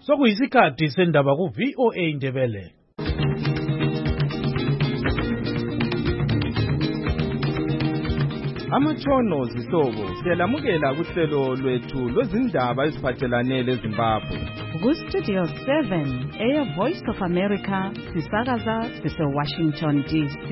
Sokuyisikhathi sendaba ku-VOA Indebele. Amatshono zihlobo siyalamukela kuhlelo lwethu lwezindaba eziphathelane leZimbabwe. Ku-Studio 7 Air Voice of America sisakaza sise-Washington DC.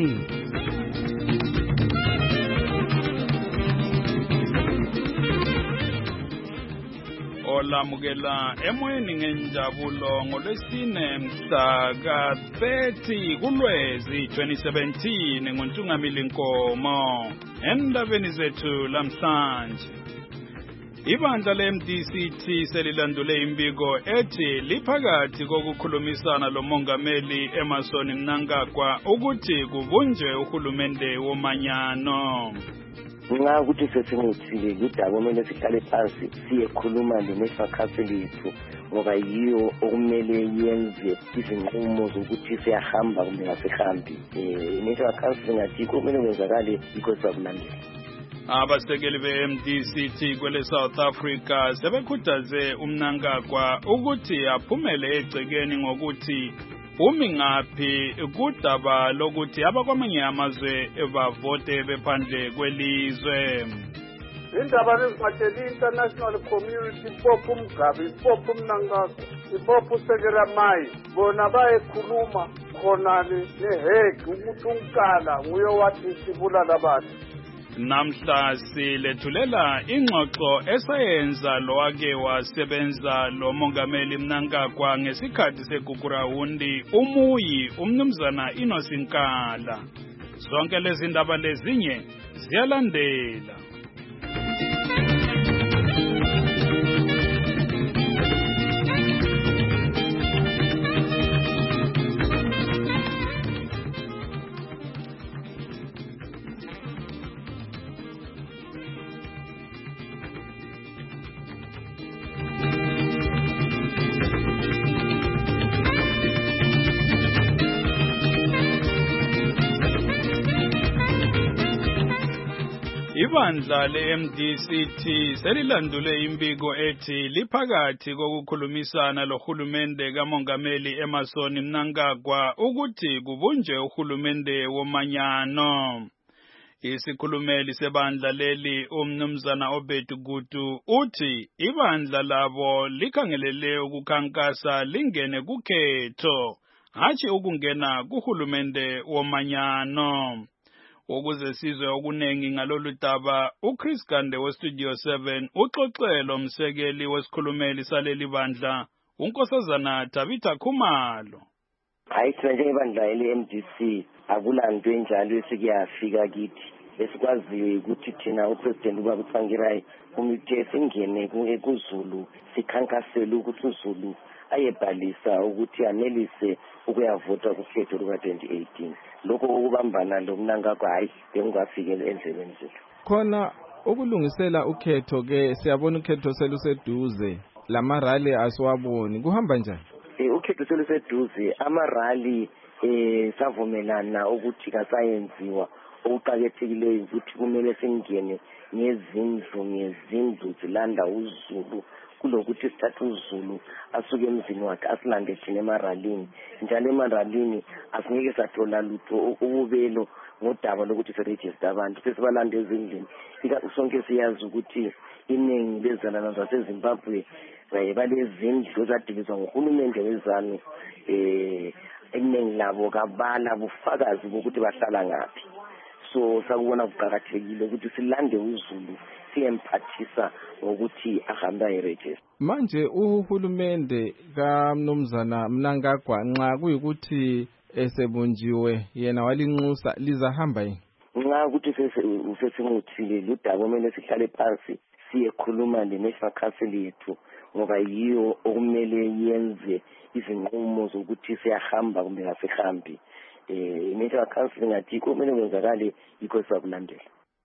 Olamukela emoyeni ngenjabulo ngolwesine mhla ka-30 kuLwezi 2017 ngoNtsungamili Nkomo. Endabeni zethu lamhlanje, ibandla le-MDC selilandule imbiko ethi liphakathi kokukhulumisana lomongameli Emmerson Mnangagwa ukuthi kubunjwe uhulumende womanyano. Nxa ukuthi sesingethile kudaba kumele sihlale phansi siyekhuluma le-National Council yethu ngoba yiyo okumele yenze izinqumo zokuthi siyahamba kumbe asihambi. I-National Council ngathi kumele kwenzakale yikho sizakulandela. Abasekeli be-MDC kwele South Africa sebekhuthaze uMnangagwa ukuthi aphumele egcekeni ngokuthi umi ngaphi kudaba lokuthi abakwamanye amazwe bavote bephandle kwelizwe. Indaba ezingatsheli international community ipopha uMgabe, ipopha uMnangagwa, ipopha uSekela Mayi, bona bayekhuluma khonale neHague ukuthi uNkala nguye wathi sibulala abantu. Namhla silethulela ingxoxo esayenza lowake wasebenza lo mongameli Mnangagwa ngesikhathi segugurawundi umuyi umnumzana Inosinkala. Zonke lezi ndaba lezinye ziyalandela. Ibandla le-MDC selilandule imbiko ethi liphakathi kokukhulumisana lohulumende kamongameli Emmerson Mnangagwa ukuthi kubunjwe uhulumende womanyano. Isikhulumeli sebandla leli umnumzana Obed Gutu uthi ibandla labo likhangelele ukukhankasa lingene kukhetho, hatshi ukungena kuhulumende womanyano. Ukuze sizwe okunengi ngalolu daba, uChris Gande weStudio 7 uxoxelo umsekeli wesikhulumeli saleli bandla, uNkosazana Tabitha Khumalo. Hayi thina njengebandla le-MDC akulanto enjalo esikuyafika kithi. Esikwaziyo ukuthi thina uPresident uBaba Tsvangirai kumele singene kuZulu sikhankasele ukuthi uZulu ayebhalisa ukuthi anelise ukuyavota kukhetho luka-2018. Lokho ukubambana loMnangagwa hayi bengafikele endleleni zethu. Khona ukulungisela ukhetho ke siyabona ukhetho seluseduze, lamarali asiwaboni, kuhamba njani? Ukhetho seluseduze, amarali savumelana ukuthi kasayenziwa. Okuqakathekileyo ukuthi kumele singene ngezindlu zilanda uZulu kulokuthi sithathe uZulu asuke emzini wakhe asilande thina emaralini. Njalo emaralini asingeke sathola lutho ukubelo ngodaba lokuthi siregister abantu sesibalande ezindlini. Sonke siyazi ukuthi iningi lezalana zaseZimbabwe balezindlu ezadilizwa nguhulumende wezanu. Iningi labo kabala bufakazi bokuthi bahlala ngaphi. So sakubona kuqakathekile ukuthi silande uZulu siyemphathisa ngokuthi ahambe ayiregister. Manje uhulumende kaMnumzana Mnangagwa nxa kuyikuthi esebunjiwe yena walinxusa lizahamba yini? Nxa ukuthi sesinguthile ludaba kumele sihlale phansi siyekhuluma le-National Council yethu ngoba yiyo okumele yenze izinqumo zokuthi siyahamba kumbe asihambi. I-National Council ngathi kumele kwenzakale yikho sizakulandela.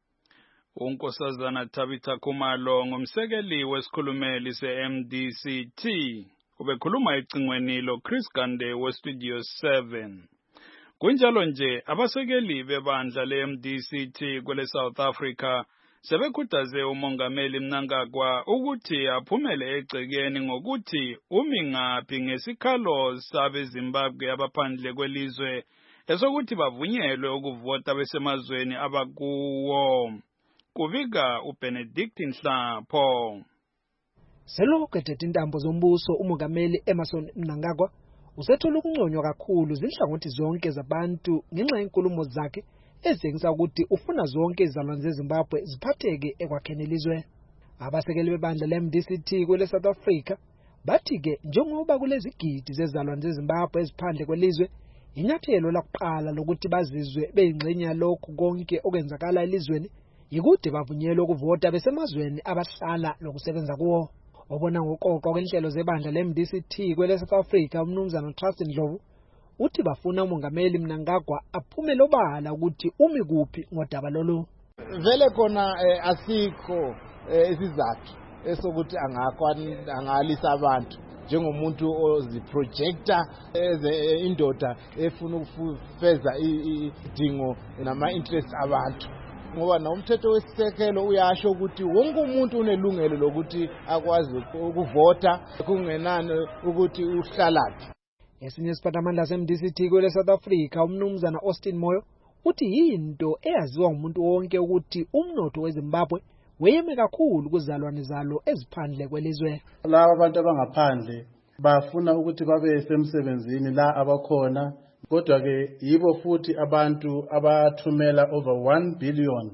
uNkosazana Tabitha Khumalo ngumsekeli wesikhulumeli se-MDC ubekhuluma ecingweni loChris Gande weStudio 7. Kunjalo nje abasekeli bebandla le-MDC kwele South Africa sebekhuthaze umongameli Mnangagwa ukuthi aphumele egcekeni ngokuthi umi ngaphi ngesikhalo sabeZimbabwe abaphandle kwelizwe esokuthi bavunyelwe ukuvota besemazweni abakuwo. Kuvika uBenedict Nhlapho. Selokhu ethethe intambo zombuso umongameli Emmerson Mnangagwa usethola ukunconywa kakhulu zinhlangothi zonke zabantu ngenxa yenkulumo zakhe ezengisa ukuthi ufuna zonke izalwane zeZimbabwe ziphatheke ekwakheni ilizwe. Abasekeli bebandla leMDC-T kwele South Africa bathi ke njengoba kulezi gidi zezalwane zeZimbabwe eziphandle kwelizwe, inyathelo lakuqala lokuthi bazizwe beyingxenye yalokho konke okwenzakala elizweni yikuthi bavunyelwe ukuvota besemazweni abahlala lokusebenza kuwo. Obona ngoqoqo kwenhlelo zebandla leMDC-T kwele South Africa umnumzana Trust Ndlovu uthi bafuna umongameli Mnangagwa aphumele obala ukuthi umi kuphi ngodaba lolu. Vele khona asikho isizathu esokuthi angalisa abantu njengomuntu oziprojector indoda efuna ukufeza idingo nama interest abantu. Ngoba na umthetho wesisekelo uyasho ukuthi wonke umuntu unelungelo lokuthi akwazi ukuvota kungenani ukuthi uhlalaphi. Esinye isiphathamandla seMDC-T kwele South Africa umnumzana Austin Moyo uthi yinto eyaziwa umuntu wonke ukuthi umnotho weZimbabwe weyeme kakhulu kuzalwane zalo eziphandle kwelizwe. Laba abantu abangaphandle bafuna ukuthi babe semsebenzini la abakhona, kodwa ke yibo futhi abantu abathumela over $1 billion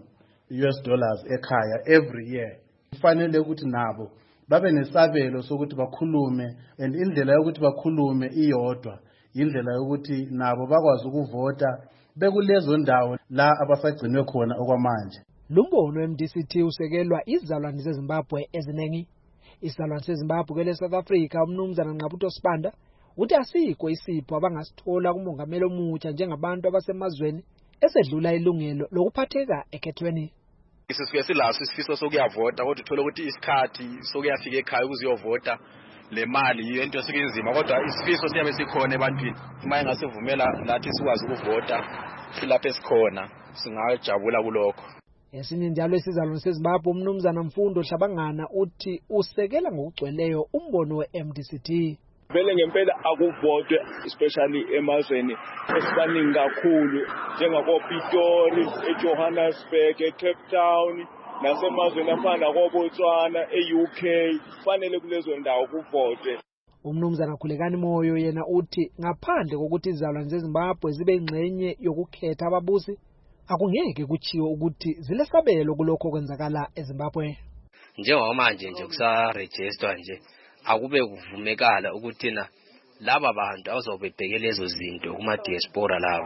ekhaya every year. Kufanele ukuthi nabo babe nesabelo sokuthi bakhulume, and indlela yokuthi bakhulume iyodwa indlela yokuthi nabo bakwazi ukuvota bekulezo ndawo la abasagcinwe khona okwamanje. Lumbono weMDC-T usekelwa izalwane zeZimbabwe eziningi. Izalwane zeZimbabwe kwele South Africa umnumzana Nqabuto Sibanda uthi asikho isipho abangasithola kumongameli omutsha njengabantu abasemazweni esedlula ilungelo lokuphatheka ekhethweni. Sisuke silaso isifiso sokuyavota kodwa uthola ukuthi isikhathi sokuyafika ekhaya ukuziyovota le mali yiyo into esikenzima, kodwa isifiso siyabe sikhona ebantwini. Uma engasivumela lathi sikwazi ukuvota silapha esikhona singajabula kulokho. Esinye njalo isizalwane seZimbabwe umnumzana Mfundo Hlabangana uthi usekela ngokugcweleyo umbono weMDC-T. Vele ngempela akuvotwe especially emazweni esibaningi kakhulu njengakoPitori, eJohannesburg, eCape Town nasemazweni afana koBotswana, eUK. Fanele kulezo ndawo kuvotwe. Umnumzana Khulekani Moyo yena uthi ngaphandle kokuthi izalwane zeZimbabwe zibe ingxenye yokukhetha ababusi akungeke kuchiwe ukuthi zilesabelo kulokho kwenzakala eZimbabwe. Njengoba manje nje kusaregister nje akube kuvumekala ukuthi na laba bantu abazobhekela lezo zinto kuma diaspora labo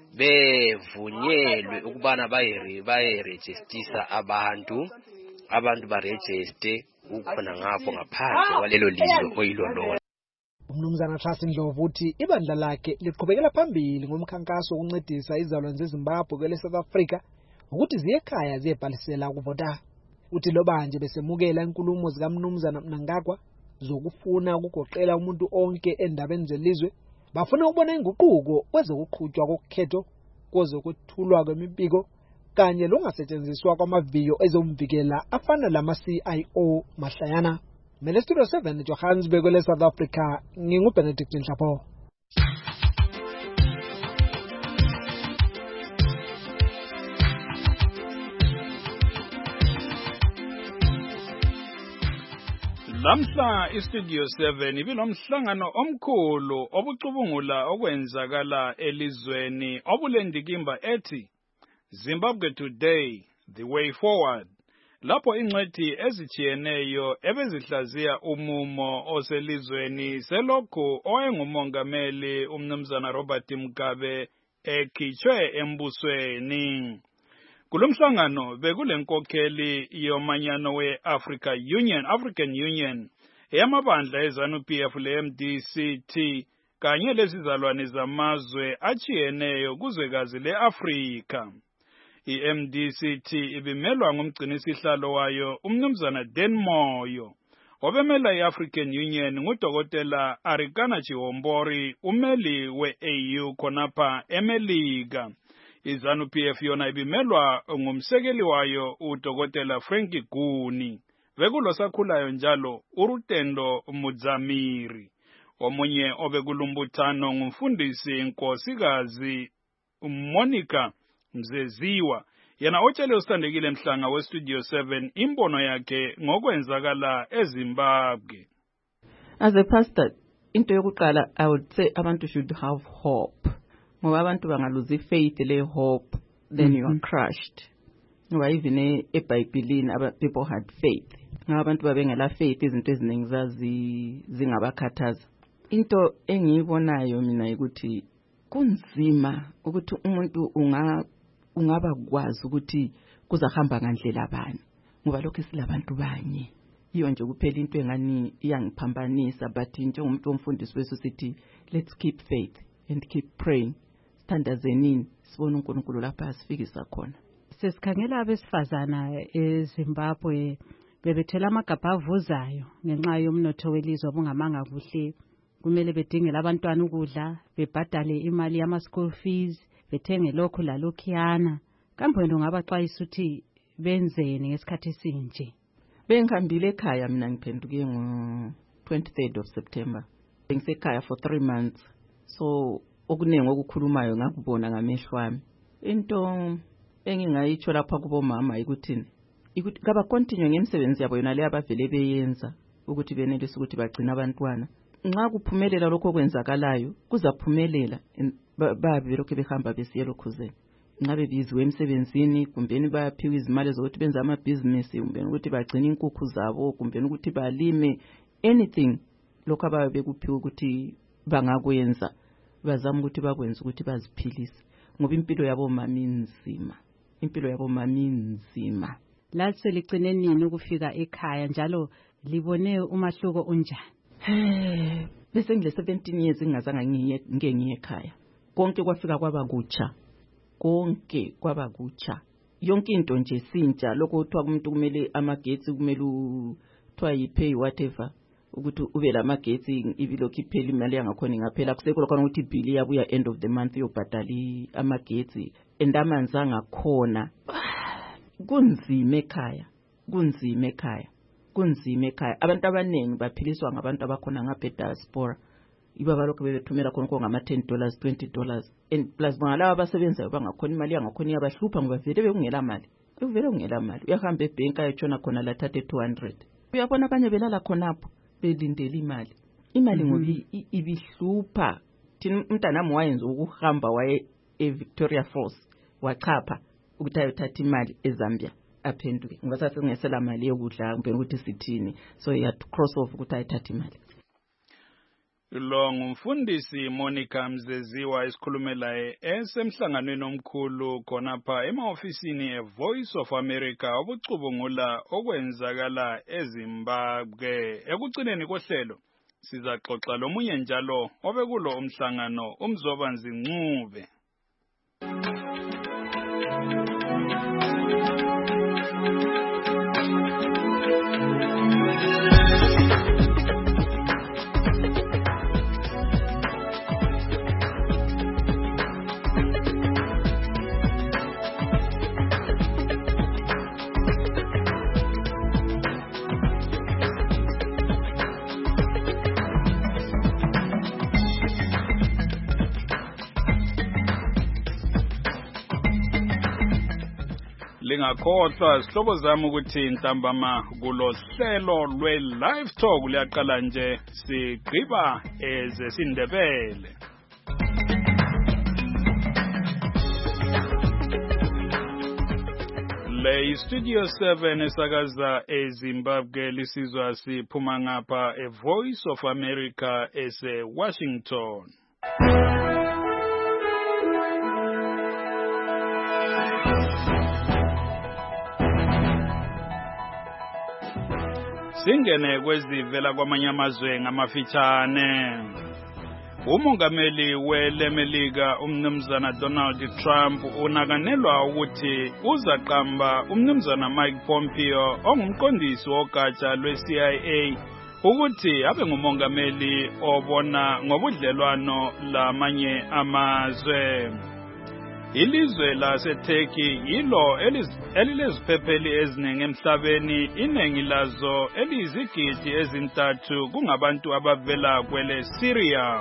bevunyelwe ukubana bayeregister abantu baregister ukhona ngapho ngaphandle kwalelo lizwe oyilolona. Umnumzana Trust Ndlovu uthi ibandla lakhe liqhubekela phambili ngomkhankaso wokuncedisa izalwane zeZimbabwe kwele South Africa ukuthi ziye ekhaya ziyebhalisela ukuvota. Uthi lobanje besemukela inkulumo zikaMnumzana Mnangagwa zokufuna ukugoqela umuntu onke endabeni zelizwe, bafuna ukubona inguquko kwezokuqhutshwa kokhetho, kwezokuthulwa kwemibiko kanye longasetshenziswa kwamaviyo ezomvikela afana lama-CIO mahlayana. Mele Studio 7 Johannesburg kwele South Africa, nginguBenedict Nhlapho. Lamhla iStudio 7 ibilomhlangano omkhulu obucubungula okwenzakala elizweni obulendikimba ethi Zimbabwe Today, the way forward. Lapho ingcwethi ezijiyeneyo ebezihlaziya umumo oselizweni selokhu oyengumongameli umnumzana Robert Mugabe ekhitshwe embusweni. Kulomhlangano bekulenkokheli yomanyano we-African Union eyamabandla eZANU-PF le-MDC-T kanye lezizalwane zamazwe achiyeneyo kuzwekazi le-Afrika. I-MDC-T ibimelwa ngumgcinisihlalo wayo umnumzana Dan Moyo. Obemela i-African Union ngudokotela Arikana Chihombori, umeli we-AU khonapha eMelika. iZANU-PF yona ibimelwa ngumsekeli wayo uDokotela Frankie Guni. Bekulo sakhulayo njalo uRutendo Mudzamiri. Omunye obekulumbuthano ngumfundisi Nkosikazi Monica Mzeziwa. Yena otshele usithandekile Mhlanga weStudio 7 imbono yakhe ngokwenzakala eZimbabwe. As a pastor, into yokuqala, I would say abantu should have hope. Ngoba abantu bangaluzi faith le hope, then you are crushed. Ngoba even eBhayibhelini people had faith. Ngoba abantu babengela faith izinto eziningi zingabakhathaza. Into engiyibonayo mina ukuthi kunzima ukuthi umuntu ungaba kwazi ukuthi kuzahamba ngandlela bani ngoba lokho silabantu banye. Iyo nje kuphela into engani iyangiphambanisa, but njengomuntu womfundisi wethu sithi let's keep faith and keep praying. Standazenini sibona uNkulunkulu lapha asifikisa khona. Sesikhangela abesifazana eZimbabwe bebethela amagabha avuzayo ngenxa yomnotho welizwe obungamanga kuhle. Kumele bedingele abantwana ukudla, bebhadale imali yama school fees, bethenge lokhu lalokhiyana. Kambe wena ungabaxwayisa uthi benzeni ngesikhathi esinje? Bengihambile ekhaya mina ngiphenduke ngo-23rd of September. Bengisekhaya for 3 months. So okuningi okukhulumayo ngakubona ngamehlo ami. Into engingayitsho lapha kubomama ikuthini? Ukuthi kaba continue ngemisebenzi yabo yona le abavele beyenza ukuthi benelise ukuthi bagcina abantwana. Nxa kuphumelela lokho kwenzakalayo kuzaphumelela babe lokho behamba besiye lokhuzeni. Ngabe biziwe emsebenzini kumbeni bayaphiwa izimali zokuthi benze amabhizinisi kumbeni ukuthi bagcine inkukhu zabo kumbeni ukuthi balime anything lokho ababe bekuphiwa ukuthi bangakwenza bazama ukuthi bakwenze ukuthi baziphilise ngoba impilo yabo mama inzima. Impilo yabo mama inzima. La seligcine nini ukufika ekhaya njalo libone umahluko unjani? Bese ngile 17 years ngingazange ngiye ekhaya. Konke kwafika kwabakutsha. Konke kwabakutsha. Yonke into nje sintsha lokho kuthiwa umuntu kumele amagetsi kumele uthiwa yipay whatever ukuthi ube lamagetsi ibilokhu iphela imali yangakhona ingaphela kusekho khona ukuthi ibill yabuya end of the month yobhadala amagetsi endamanzi angakhona. Kunzima ekhaya. Kunzima ekhaya. Kunzima ekhaya. Abantu abaningi baphiliswa ngabantu abakhona ngaphe diaspora. Ibaba lokho bebethumela khona ngama $10 $20 and plus bangalaba abasebenzayo bangakhona imali yangakhona iyabahlupha ngoba vele bekungela mali. Uvele ungela mali. Uyahamba ebank ayotshona khona la thathe 200. Uyabona abanye belala khonapho belindela imali. Imali ngoba ibihlupha. Thina umntanami wayenza ukuhamba waye eVictoria Falls wachapha ukuthi ayothatha imali eZambia aphenduke. Ngoba sasingesela mali yokudla kumbe ukuthi sithini. So he had to cross off ukuthi ayithatha imali. Lo ngumfundisi Monica Mzeziwa esikhulumela esemhlanganweni omkhulu khonapha emaofisini eVoice of America obucubungula okwenzakala eZimbabwe. Ekugcineni kohlelo sizaxoxa lomunye njalo obekulo umhlangano uMzobanzi Ncube. Lingakhohlwa sihlobo zami ukuthi ntambama kulohlelo lwe-live talk liyaqala nje sigqiba ezesindebele. Le Studio 7 esakaza eZimbabwe lisizwa siphuma ngapha eVoice of America ese-Washington. Singene kwezivela kwamanye amazwe ngamafitshane. Umongameli welemelika umnumzana Donald Trump unakanelwa ukuthi uzaqamba umnumzana Mike Pompeo ongumqondisi wogatsha lwe-CIA ukuthi abe ngumongameli obona ngobudlelwano lamanye amazwe. Ilizwe laseTurkey yilo elileziphepheli eziningi emhlabeni, iningi lazo eliyizigidi ezintathu kungabantu abavela kwele Syria.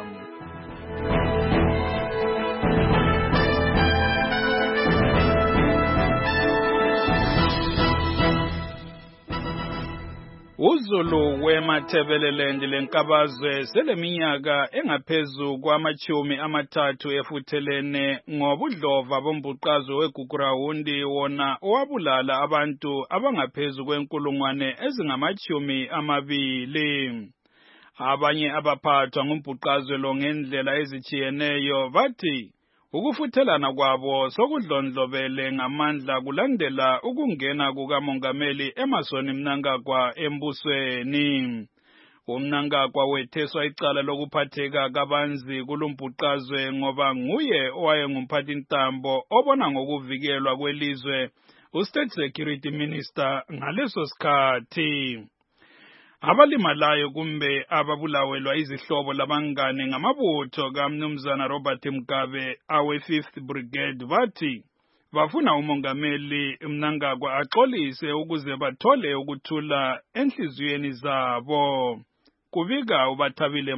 Uzulu weMatabeleland lenkabazwe seleminyaka engaphezu kwama-30 efuthelene ngobudlova bombhuqazwe weGugurahundi wona owabulala abantu abangaphezu kwenkulungwane ezingama-20. Abanye abaphathwa ngumbhuqazwe lo ngendlela ezijiyeneyo bathi ukufuthelana kwabo sokudlondlobele ngamandla kulandela ukungena kukaMongameli Emmerson Mnangagwa embusweni. UMnangagwa wetheswa icala lokuphatheka kabanzi kulumbhuqazwe ngoba nguye owayengumphathintambo obona ngokuvikelwa kwelizwe, uState Security Minister ngaleso sikhathi. Abalimalayo kumbe ababulawelwa izihlobo labangane ngamabutho kaMnumzana Robert Mugabe awe-5th Brigade bathi bafuna uMongameli Mnangagwa axolise ukuze bathole ukuthula enhliziyweni zabo. Kubika uBathabile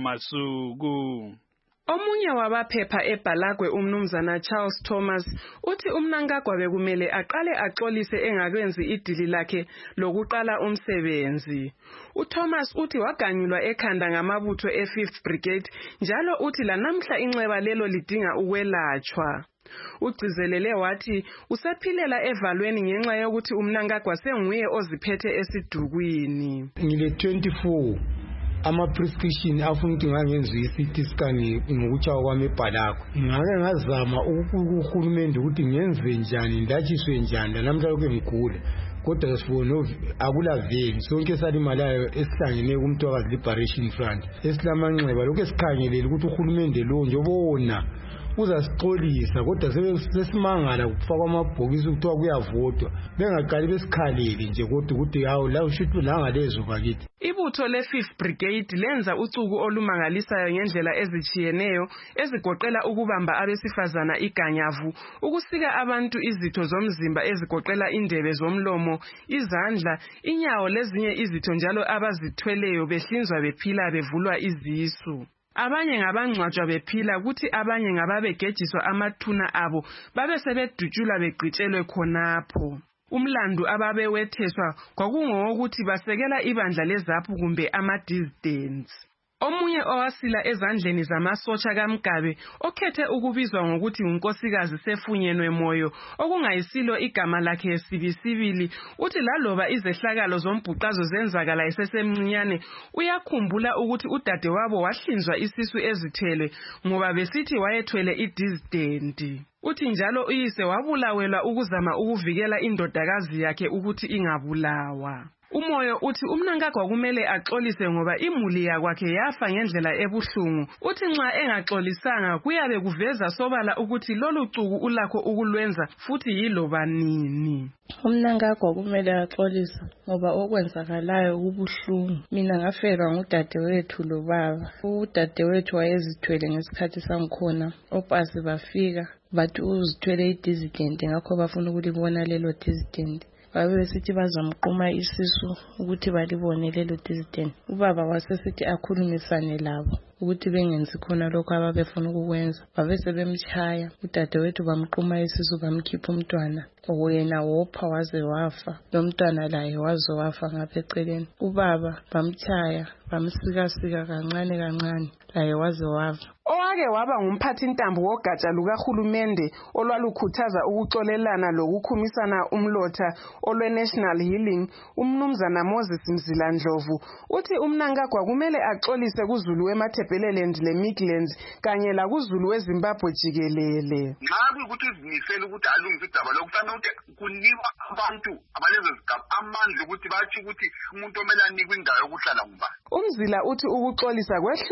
Masuku. Omunye wabaphepha eBhalagwe uMnumzana Charles Thomas uthi uMnangagwa bekumele aqale axolise engakwenzi idili lakhe lokuqala umsebenzi. uThomas uthi waganyulwa ekhanda ngamabutho e5th Brigade njalo uthi lanamhla inxeba lelo lidinga ukwelatshwa. Ugcizelele wathi usephilela evalweni ngenxa yokuthi uMnangagwa senguye oziphethe esidukwini. Ngile 24 ama-prescription afuna ukuthi ngangenziwa i-CT scan ngokutshawa kwami eBhalagwe. Ngake ngazama uhulumende ukuthi ngenze njani, ndatshiswe njani, namhla lokhu ngigula. Kodwa sibona akulaveli sonke salimalayo esihlangene kuMthwakazi Liberation Front. Esilamanxeba lokhu esikhangelele ukuthi uhulumende lo njobona uzasixolisa, kodwa sesimangala kufakwa amabhokisi ukuthiwa kuyavotwa. Bengaqali besikhalele nje kodwa ukuthi hawu la ushuthu la ngalezo bakithi. Ibutho le5th Brigade lenza ucuku olumangalisayo ngendlela ezijiyeneyo ezigoqela ukubamba abesifazana iganyavu, ukusika abantu izitho zomzimba ezigoqela indebe zomlomo, izandla, inyawo lezinye izitho njalo abazithweleyo behlinzwa bephila bevulwa izisu. Abanye ngabangcwatshwa bephila kuthi abanye ngababegejiswa amathuna abo babe sebedutshulwa begqitshelwe khonapho. Umlandu ababewetheswa kwakungowokuthi basekela ibandla leZAPU kumbe ama-dissidents. Omunye owasila ezandleni zamasotsha kaMgabe okhethe ukubizwa ngokuthi unkosikazi Sefunyenwe Moyo okungayisilo igama lakhe esibisibili uthi laloba izehlakalo zombhuqazo zenzakala esesemncinyane uyakhumbula ukuthi udadewabo wahlinzwa isisu ezithwele ngoba besithi wayethwele i-dissident. Uthi njalo uyise wabulawelwa ukuzama ukuvikela indodakazi yakhe ukuthi ingabulawa. Umoyo uthi uMnangagwa kumele axolise ngoba imuli yakwakhe yafa ngendlela ebuhlungu. Uthi nxa engaxolisanga kuyabe kuveza sobala ukuthi lolu cuku ulakho ukulwenza futhi yiloba nini. uMnangagwa kumele axolise ngoba okwenzakalayo kubuhlungu. Mina ngafelwa ngudadewethu lobaba. Udadewethu wayezithwele ngesikhathi sangikhona. Opasi bafika bathi uzithwele i-dissident ngakho bafuna ukulibona lelo dissident. Babesithi bazamquma isisu ukuthi balibone lelo dissident. Ubaba wasesithi akhulumisane labo ukuthi bengenzi khona lokho ababefuna ukukwenza. Babese bemchaya, udadewethu bamquma isisu bamkhipha umntwana. Wena wopha waze wafa, lo mntwana laye waze wafa ngapha eceleni. Ubaba bamchaya, bamsikasika kancane kancane, laye waze wafa. Owake waba ngumphathintambo wogatsha lukahulumende olwalukhuthaza ukuxolelana lokukhumisana umlotha olwe-National Healing, uMnumzana Moses Mzilandlovu, uthi uMnangagwa kumele axolise kuZulu weMatabeleland leMidlands kanye lakuzulu weZimbabwe jikelele. Nxa kuyikuthi uzimisele ukuthi alungise idaba lokufanele ukuthi kunikwa abantu abalezo zigaba amandla ukuthi batsho ukuthi umuntu omele anikwe indawo yokuhlala ngubani. Umzila uthi ukuxolisa kwehlula ngesikhathi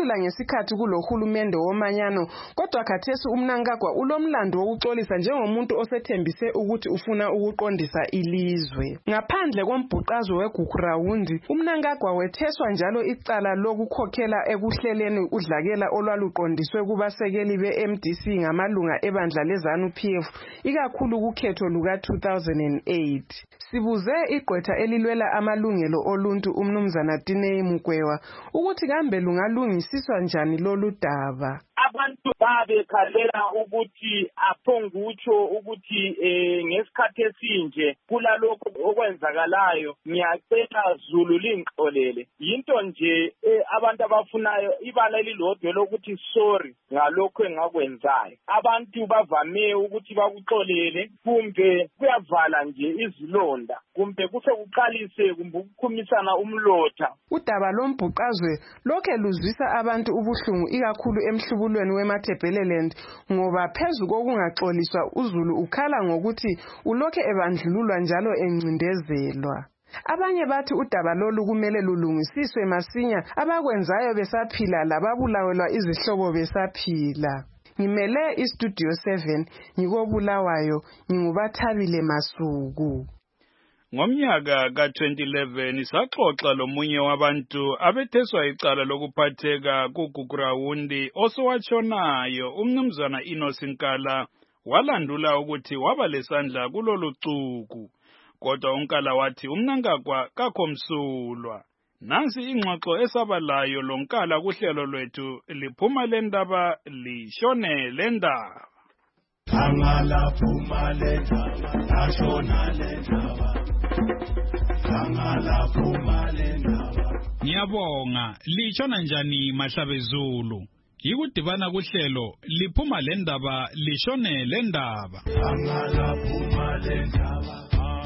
isikhathi kulohulumende womanyano, kodwa khathesi uMnangagwa ulomlando wokuxolisa njengomuntu osethembise ukuthi ufuna ukuqondisa ilizwe. Ngaphandle kombhuqazo weGugurawundi, uMnangagwa wetheswa njalo icala lokukhokhela ekuhleleni udlakela olwaluqondiswe kubasekeli be-MDC ngamalunga ebandla leZANU-PF, ikakhulu kukhetho luka-2008. Sibuze igqwetha elilwela amalungelo oluntu uMnumzana Tinei Mugwewa ukuthi kambe lungalungisiswa njani lolu daba. Abantu babekhalela ukuthi aphongutsho ukuthi ngesikhathi esinje kulalokho okwenzakalayo, ngiyacela Zulu lingixolele. Yinto nje abantu abafunayo ibala elilodwa lokuthi sorry ngalokho engakwenzayo. Abantu bavame ukuthi bakuxolele kumbe kuyavala nje izilonda kumbe kuse kuqalise kumbe ukukhumisana umlotha. Udaba lombhuqazwe lokhe luzwisa abantu ubuhlungu ikakhulu emhlubulweni weMatabeleland ngoba phezu kokungaxoliswa uZulu ukhala ngokuthi ulokhe ebandlululwa njalo encindezelwa. Abanye bathi udaba lolu kumele lulungisiswe masinya, abakwenzayo besaphila lababulawelwa izihlobo besaphila. Ngimele iStudio 7 ngikobulawayo, nginguBathabile Masuku. Ngomnyaka ka-2011 saxoxa lomunye wabantu abetheswa icala lokuphatheka kuGugurawundi osowatshonayo uMnumzana Innocent Nkala walandula ukuthi waba lesandla kulolu cuku. Kodwa uNkala wathi uMnangagwa kakho msulwa. Nansi ingxoxo esabalayo loNkala kuhlelo lwethu liphuma lendaba lishone lendaba. Angala phuma lendaba lashona lendaba. Angala phuma lendaba. Ngiyabonga, lishona njani Mahlabezulu? Yikudibana kuhlelo liphuma lendaba lishone lendaba. Angala phuma lendaba.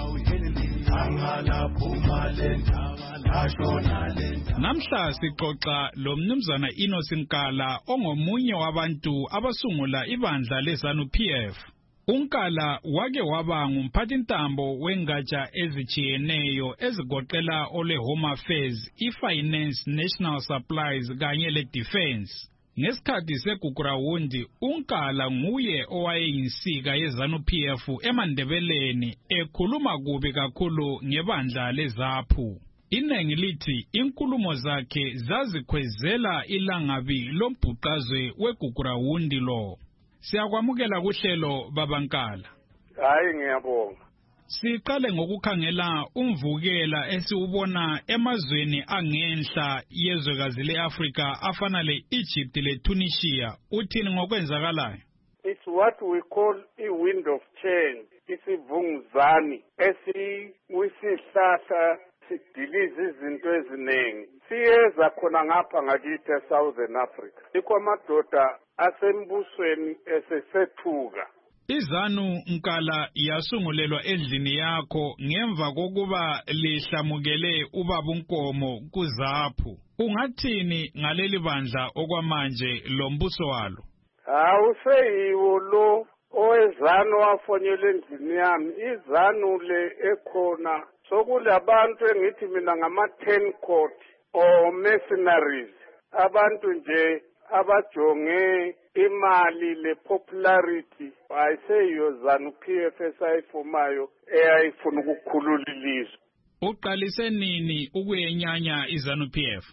Angala phuma lendaba lashona lendaba. Namhla sixoxa lo Mnumzana Innocent Nkala ongomunye wabantu abasungula ibandla leZANU-PF. uNkala wake waba ngumphathintambo wengatsha ezijiyeneyo ezigoqela ole Home Affairs, iFinance, National Supplies kanye leDefense. Ngesikhathi seGugurawundi, uNkala nguye owayeyinsika yeZANU-PF eMandebeleni ekhuluma kubi kakhulu ngebandla leZAPHU. Inengi lithi inkulumo zakhe zazikhwezela ilangabi lombhuqazwe weGugurawundi lo. Siyakwamukela kuhlelo babaNkala. Hayi ngiyabonga. Siqale ngokukhangela umvukela esiubona emazweni angenhla yezwekazi leAfrika afana leEgypt leTunisia. Uthini ngokwenzakalayo? It's what we call a wind of change. Isivunguzani esiyisihlahla sidiliza izinto eziningi. Siyeza khona ngapha ngakithi eSouthern Africa. Ikho amadoda asembusweni esesethuka. iZANU Nkala yasungulelwa endlini yakho ngemva kokuba lihlamukele ubaba uNkomo kuZAPHU. Ungathini ngaleli bandla okwamanje lombuso walo? Awuseyiwo lo oweZANU wafonyela endlini yami. iZANU le ekhona sokulabantu engithi mina ngama-10 court or mercenaries. Abantu nje abajonge imali le-popularity ayiseyiyo ZANU-PF esayifumayo eyayifuna ukukhulula ilizwe. Uqalise nini ukuyenyanya iZANU-PF?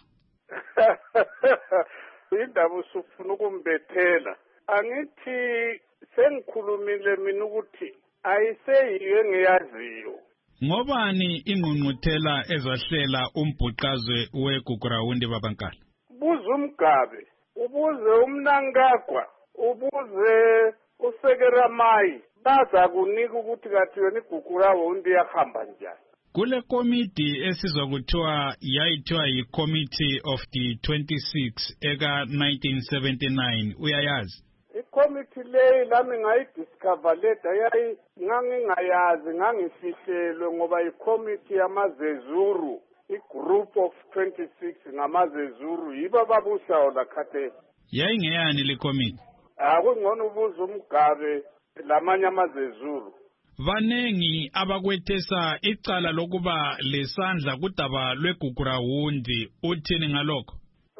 Indaba usufuna ukumbethela. Angithi sengikhulumile mina ukuthi ayiseyiyo engiyaziyo. Ngobani ingqungquthela ezahlela umbhuqazwe weGugurawundi babaNkala? Buza uMgabe, ubuze uMnangagwa, ubuze uSekeramayi, baza kunika ukuthi kathi yona iGugurawundi yahamba njani. Kule komiti esizwa kuthiwa yayithiwa yi-Committee of the 26 eka 1979, uyayazi? Ikomiti leyi lami ngayidiscover leda yayi ngangingayazi ngangifihlelwe ngoba ikomiti yamaZezuru, i-group of 26 ngamaZezuru yibo babusayo lakhathesi. Yayingeyani le komiti? Akungcono ubuza uMgabe lamanye amaZezuru. Vanengi abakwethesa icala lokuba lesandla kudaba lweGugurawundi, uthini ngalokho?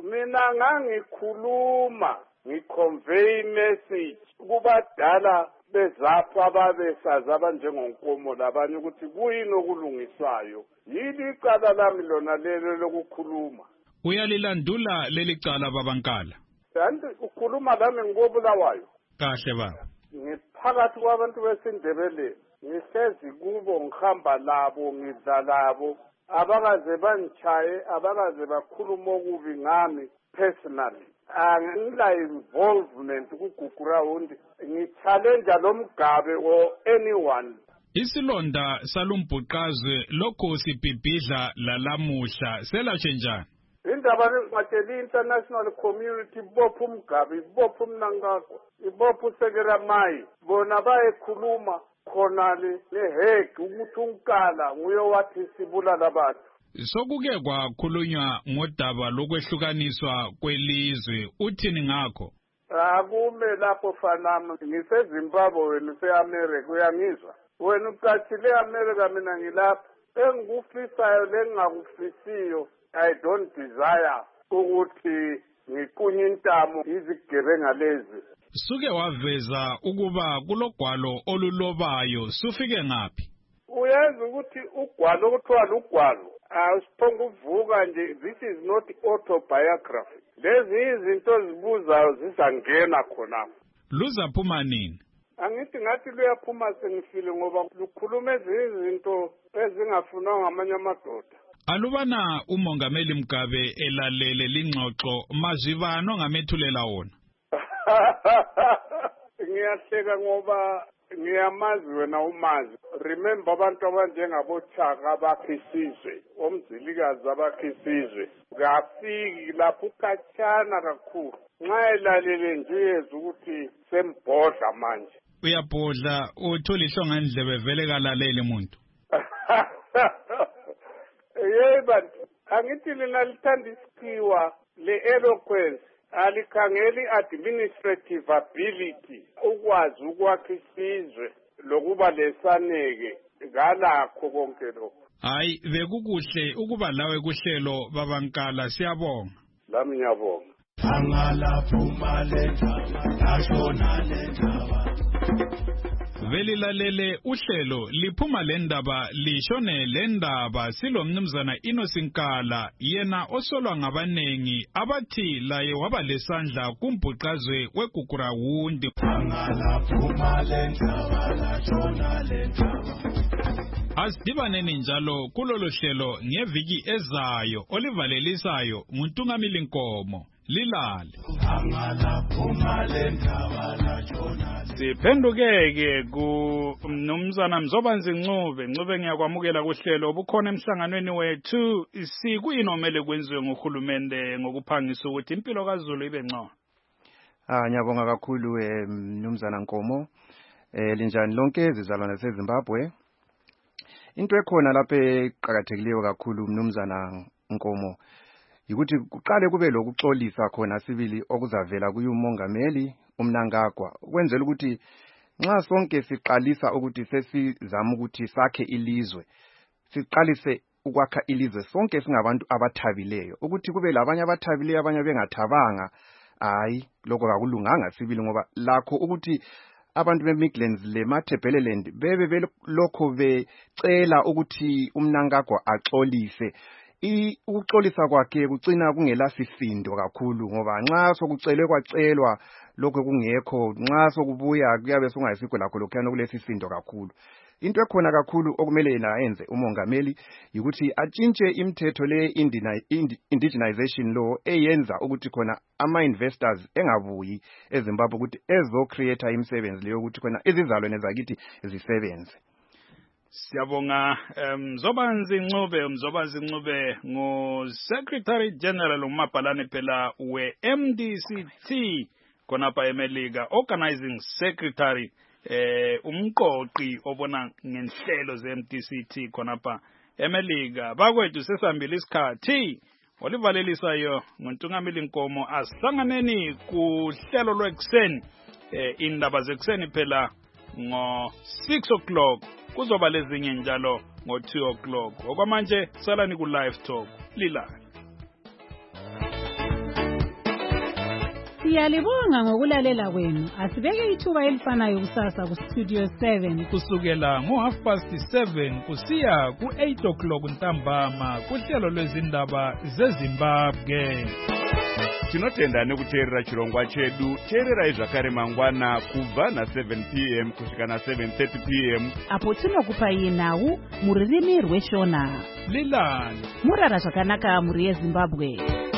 mina ngangikhuluma ngiconvey message kubadala bezapho ababesazi abanjengonkomo labanye ukuthi kuyini okulungiswayo. Yili icala lami lona lelo lokukhuluma. Uyalilandula leli cala babankala? Kanti ukhuluma lami ngobulawayo. Kahle baba. Ngiphakathi kwabantu besindebele, ngihlezi kubo, ngihamba labo, ngidla labo, abakaze bangichaye, abakaze bakhuluma okubi ngami personally. Angila involvement kuGugurawundi, ngi-challenge lo Mgabe or anyone. Isilonda salumbhuqazwe lokho sibhibhidla lalamuhla selashe njani? Indaba ngimatshela international community ibopha uMgabe, ibopha uMnangagwa, ibopha uSekela Mayi, bona bayekhuluma khonale neHeg ukuthi unkala nguye wathi sibulala abantu. Sokuke kwakhulunywa ngodaba lokwehlukaniswa kwelizwe, uthini ngakho? Akume lapho fanami, ngiseZimbabwe wena useAmerica, uyangizwa? Wena ucashile eAmerica, mina ngilapha. Engikufisayo lengingakufisiyo, I don't desire ukuthi ngiqunye intamo izigebenga lezi. Suke waveza ukuba kulogwalo olulobayo, sufike ngaphi? Uyazi ukuthi ugwalo okuthiwa lugwalo asiphonga uvuka nje, this is not autobiography. Lezi izinto zibuzayo zizangena khonapho. Luzaphuma nini? Angithi ngathi luyaphuma sengifile ngoba lukhuluma izinto ezingafunwa ngamanye amadoda. Alubana uMongameli Mgabe elalele lingxoxo mazibano ngamethulela wona. Ngiyahleka ngoba ngiyamazi wena umazi. Remember abantu abanjengaboChaka abakhisizwe, omzilikazi abakhisizwe. Ngafiki lapho ukhatshana kakhulu. Nxa elalele nje yeza ukuthi sembhodla manje. Uyabhodla uthola ihlonga ndlebe vele kalalele umuntu. Yebo, angithi lina lithanda isikhiwa le-eloquence, alikhangeli administrative ability, ukwazi ukwakha isizwe lokuba lesaneke ngalakho konke lokho. Hayi, bekukuhle ukuba lawe kuhlelo babankala, siyabonga. Lami ngiyabonga. Angalaphuma lendaba, nashona lendaba. Velilalele uhlelo liphuma lendaba lishone lendaba silomnumzana Inosinkala, yena osolwa ngabanengi abathi laye waba lesandla kumbhuqazwe weGugurawundi. Angalaphuma lendaba, nashona lendaba. Asidibaneni njalo kulolu hlelo ngeviki ezayo olivalelisayo nguNtungamili Nkomo. Lilale. Siphendukeke kuMnumzana Mzobanzi Ncube ngiyakwamukela kuhlelo obukhona emhlanganweni wethu. Sikuyini omele kwenziwe nguhulumende ngokuphangisa ukuthi impilo kaZulu ibe ngcono? Ngiyabonga kakhulu Mnumzana Nkomo. Linjani lonke izizalwane zaseZimbabwe? Into ekhona lapha eqhakathekileyo kakhulu Mnumzana Nkomo ukuthi kuqale kube lokuxolisa khona sibili okuzavela kuyomongameli uMnangagwa ukwenzela ukuthi nxa sonke siqalisa ukuthi sesizama ukuthi sakhe ilizwe, siqalise ukwakha ilizwe sonke singabantu abathabileyo, ukuthi kube labanye abathabileyo abanye bengathabanga. Hayi, lokho akulunganga sibili ngoba lakho ukuthi abantu beMidlands leMatabeleland bebe lokho becela ukuthi uMnangagwa axolise. Ukuxolisa kwakhe kucina kungelasisindo kakhulu ngoba nxa sokucelwe kwacelwa lokho kungekho, nxa sokubuya kuyabe sungayisikho lakho lokhuyana kulesisindo kakhulu. Into ekhona kakhulu okumele yena ayenze umongameli ukuthi atshintshe imithetho le indigenization law eyenza ukuthi khona ama-investors engabuyi eZimbabwe ukuthi ezo-create imisebenzi leyo ukuthi khona izizalwane zakithi zisebenze. Siyabonga Mzobanzi Ncube ngo-Secretary General umabhalane phela we-MDCT khonapha eMelika, Organizing Secretary umqoqi obona ngenhlelo ze-MDCT khonapha eMelika. Bakwethu sesihambile isikhathi olivalelisayo nguNtungamili Nkomo. Asihlanganeni kuhlelo lwekuseni, indaba zekuseni phela ngo-6 o'clock, kuzoba lezinye njalo ngo-2 o'clock. Okwamanje salani ku-Live Talk. Lilale. Siyalibonga ngokulalela kwenu. Asibeke ithuba elifanayo kusasa ku Studio 7 kusukela ngo7:30 kusiya ku8 ntambama kuhlelo lwezindaba zeZimbabwe. Tinotenda nekuteerera chirongwa chedu. Teererai zvakare mangwana kubva na7 p.m. kusvika na7:30 p.m. apo tinokupai nhau muririmi rweshona. Lilani murara zvakanaka muri yeZimbabwe.